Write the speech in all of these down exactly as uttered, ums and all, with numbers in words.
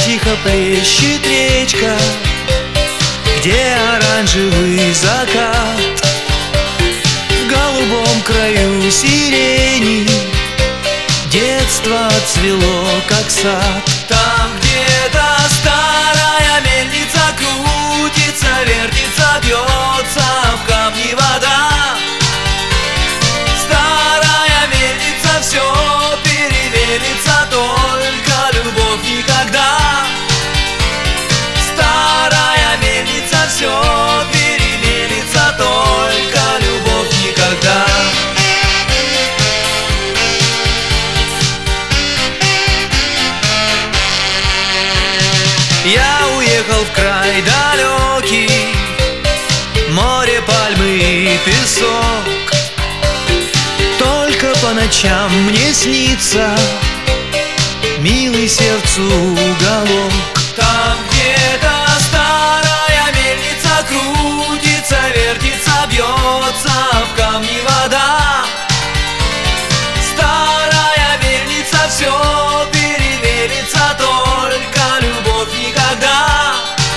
тихо плещет речка, где оранжевый закат. В голубом краю сирени детство цвело, как сад. Там где-то старая мельница крутится, вертится, бьется в камни вода. Старая мельница все перемелится, только любовь никогда. Старая мельница все перемелится, только любовь никогда. Я уехал в край далекий, море, пальмы и песок. Только по ночам мне снится милый сердцу уголок. Там где-то старая мельница крутится, вертится, бьется в камни вода. Старая мельница все перемелится, только любовь никогда.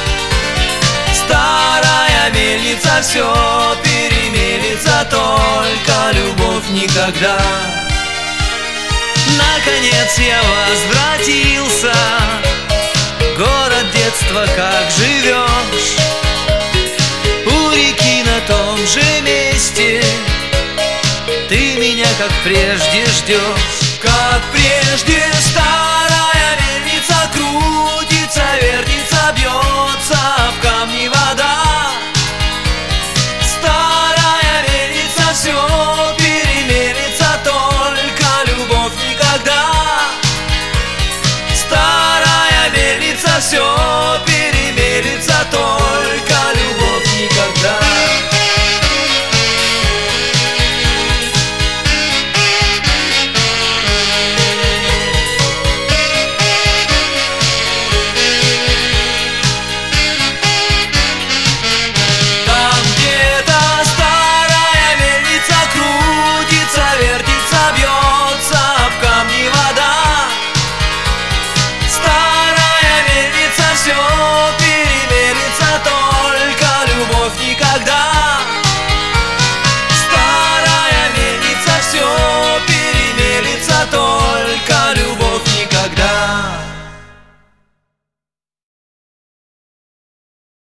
Старая мельница все перемелится, только любовь никогда. Наконец я возвратился, город детства, как живешь. У реки на том же месте ты меня, как прежде, ждешь. Как прежде стал